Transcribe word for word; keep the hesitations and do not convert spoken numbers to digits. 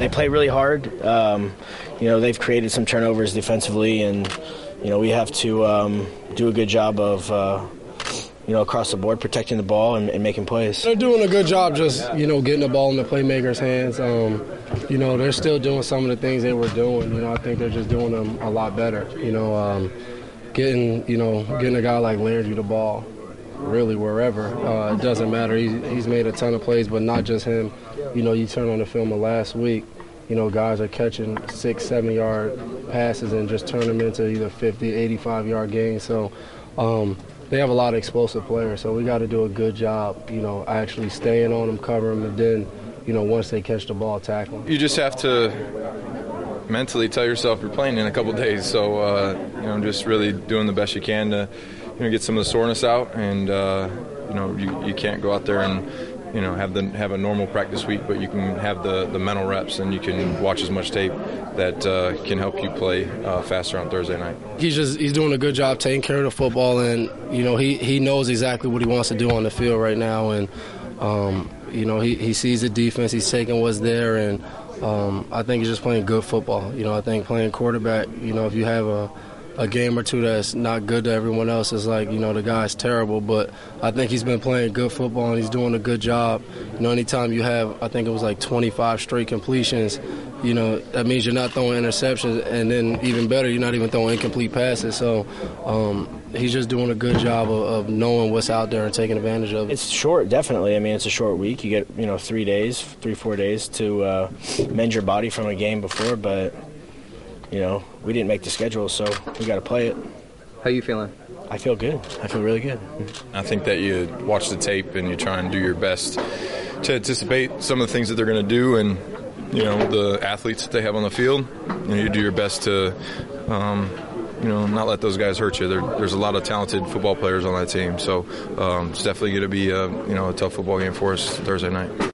they play really hard. Um, you know, they've created some turnovers defensively, and you know we have to um, do a good job of. Uh, you know, across the board, protecting the ball and, and making plays. They're doing a good job just, you know, getting the ball in the playmakers' hands. Um, you know, they're still doing some of the things they were doing. You know, I think they're just doing them a lot better. You know, um, getting, you know, getting a guy like Landry the ball really wherever. Uh, it doesn't matter. He, he's made a ton of plays, but not just him. You know, you turn on the film of last week, you know, guys are catching six, seven-yard passes and just turn them into either fifty, eighty-five-yard gains. So, um, they have a lot of explosive players, so we got to do a good job, you know, actually staying on them, covering them, and then, you know, once they catch the ball, tackle them. You just have to mentally tell yourself you're playing in a couple of days, so, uh, you know, just really doing the best you can to, you know, get some of the soreness out, and, uh, you know, you, you can't go out there and, you know, have the have a normal practice week, but you can have the, the mental reps and you can watch as much tape that uh, can help you play uh, faster on Thursday night. He's just he's doing a good job taking care of the football, and you know he, he knows exactly what he wants to do on the field right now, and um, you know he, he sees the defense, he's taking what's there, and um, I think he's just playing good football. You know, I think playing quarterback, you know, if you have a a game or two that's not good to everyone else, is like, you know, the guy's terrible, but I think he's been playing good football and he's doing a good job. You know, anytime you have, I think it was like twenty-five straight completions, you know, that means you're not throwing interceptions, and then even better, you're not even throwing incomplete passes. So um, he's just doing a good job of, of knowing what's out there and taking advantage of it. It's short, definitely. I mean, it's a short week. You get, you know, three days, three, four days to uh, mend your body from a game before, but you know, we didn't make the schedule, so we got to play it. How you feeling? I feel good. I feel really good. I think that you watch the tape and you try and do your best to anticipate some of the things that they're going to do, and you know the athletes that they have on the field. You know, you do your best to, um, you know, not let those guys hurt you. There, there's a lot of talented football players on that team, so um, it's definitely going to be a, you know, a tough football game for us Thursday night.